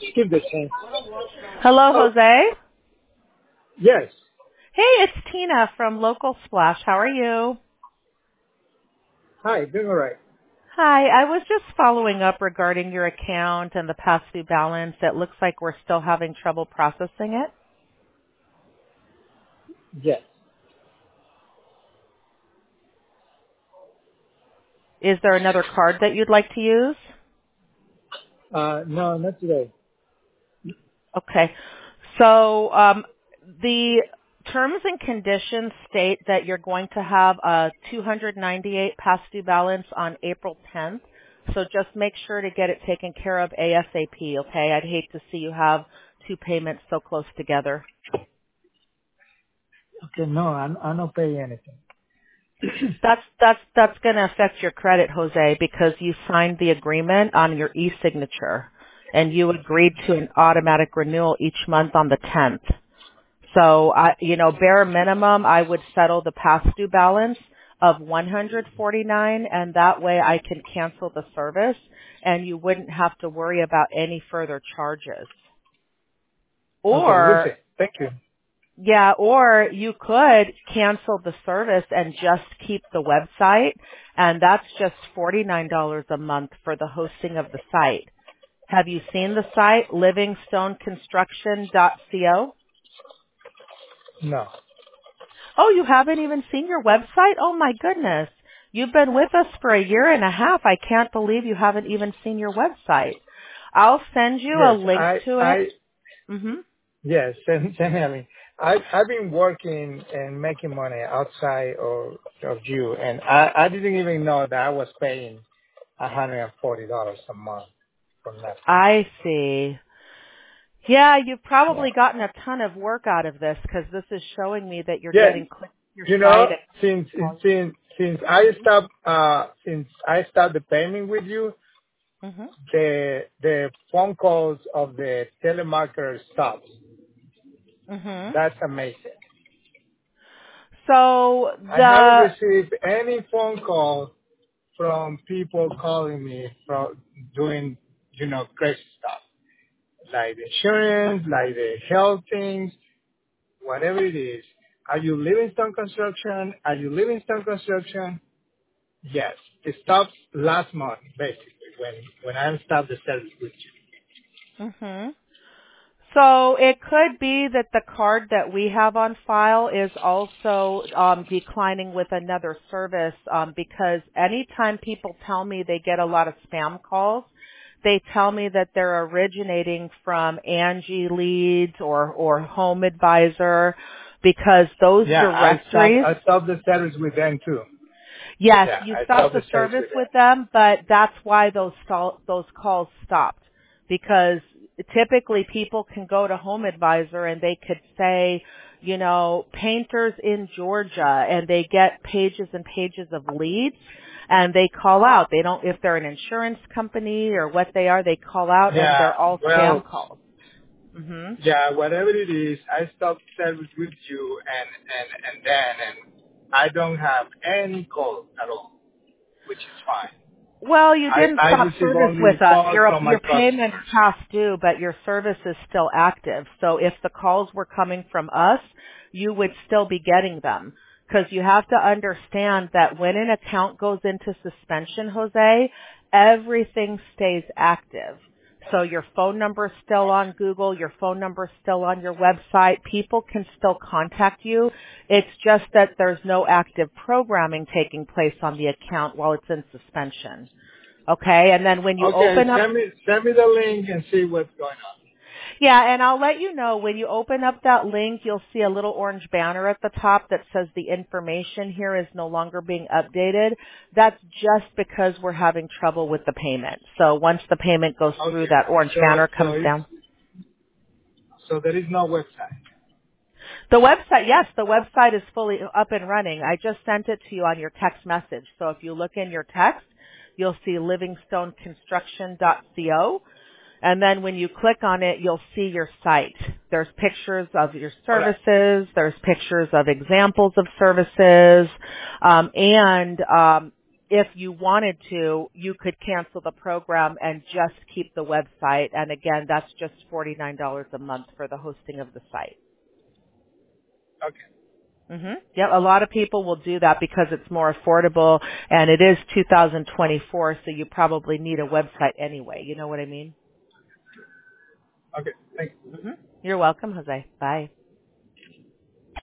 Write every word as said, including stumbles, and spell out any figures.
Give the chance. Hello, Oh, Jose. yes. Hey, it's Tina from Local Splash. How are you? Hi, doing all right. Hi, I was just following up regarding your account and the past due balance. It looks like we're still having trouble processing it. Yes. Is there another card that you'd like to use? Uh, no, not today. Okay. So um, the terms and conditions state that you're going to have a two hundred ninety-eight past due balance on April tenth. So just make sure to get it taken care of ASAP, okay? I'd hate to see you have two payments so close together. Okay, no, I'm, I'm not paying anything. That's that's that's going to affect your credit, Jose, because you signed the agreement on your e-signature and you agreed to an automatic renewal each month on the tenth. So, I, you know, bare minimum, I would settle the past due balance of one hundred forty-nine, and that way I can cancel the service, and you wouldn't have to worry about any further charges. Okay, we'll Or, see. Thank you. yeah, or you could cancel the service and just keep the website, and that's just forty-nine dollars a month for the hosting of the site. Have you seen the site, livingstone construction dot co? No. Oh, you haven't even seen your website? Oh my goodness. You've been with us for a year and a half. I can't believe you haven't even seen your website. I'll send you a Yes, link I, to it. I, Mhm. yes, send, send me a link. I, I've been working and making money outside of, of you, and I, I didn't even know that I was paying one hundred forty dollars a month from that. I see. Yeah, you've Yeah. probably gotten a ton of work out of this because this is showing me that you're Yeah, getting clicked to your you site. know, since, since, since I stopped, uh, since I started the payment with you, Mhm. the the phone calls of the telemarketer stops. Mhm. That's amazing. So I haven't the received any phone call from people calling me from doing, you know, crazy stuff. Like the insurance, like the health things, whatever it is. Are you Livingstone Construction? Are you Livingstone Construction? Yes. It stopped last month, basically, when, when I stopped the service with you. Mhm. So it could be that the card that we have on file is also um, declining with another service um, because anytime people tell me they get a lot of spam calls, they tell me that they're originating from Angie Leads or, or Home Advisor because those Yeah, I stopped, directories. I stopped the service with them too. Yes, Yeah, you I stopped stopped the the service service with them. with them, but that's why those stall, those calls stopped because typically people can go to Home Advisor and they could say, you know, painters in Georgia, and they get pages and pages of leads and they call out. They don't, if they're an insurance company or what they are, they call out and Yeah, they're all spam well, calls. Mhm. yeah, whatever it is, I stopped service with you, and and and then and I don't have any calls at all, which is fine. Well, you I didn't I stop receive service only with us. calls Your from my your payment's customers. past due, but your service is still active. So if the calls were coming from us, you would still be getting them. Because you have to understand that when an account goes into suspension, Jose, everything stays active. So your phone number's still on Google, your phone number's still on your website. People can still contact you. It's just that there's no active programming taking place on the account while it's in suspension. Okay, and then when you Okay, open up, send me send me the link and see what's going on. yeah, and I'll let you know when you open up that link, you'll see a little orange banner at the top that says the information here is no longer being updated. That's just because we're having trouble with the payment. So once the payment goes through, Okay, that orange so banner so comes it's down. so there is no website. The website, yes, the website is fully up and running. I just sent it to you on your text message. So if you look in your text, you'll see livingstone construction dot co. And then when you click on it, you'll see your site. There's pictures of your All right. services. There's pictures of examples of services. Um, and um, if you wanted to, you could cancel the program and just keep the website. And again, that's just forty-nine dollars a month for the hosting of the site. Okay. Mm-hmm. Yeah, a lot of people will do that because it's more affordable, and it is two thousand twenty-four, so you probably need a website anyway. You know what I mean? Okay. Thank you. Mm-hmm. You're welcome, Jose. Bye.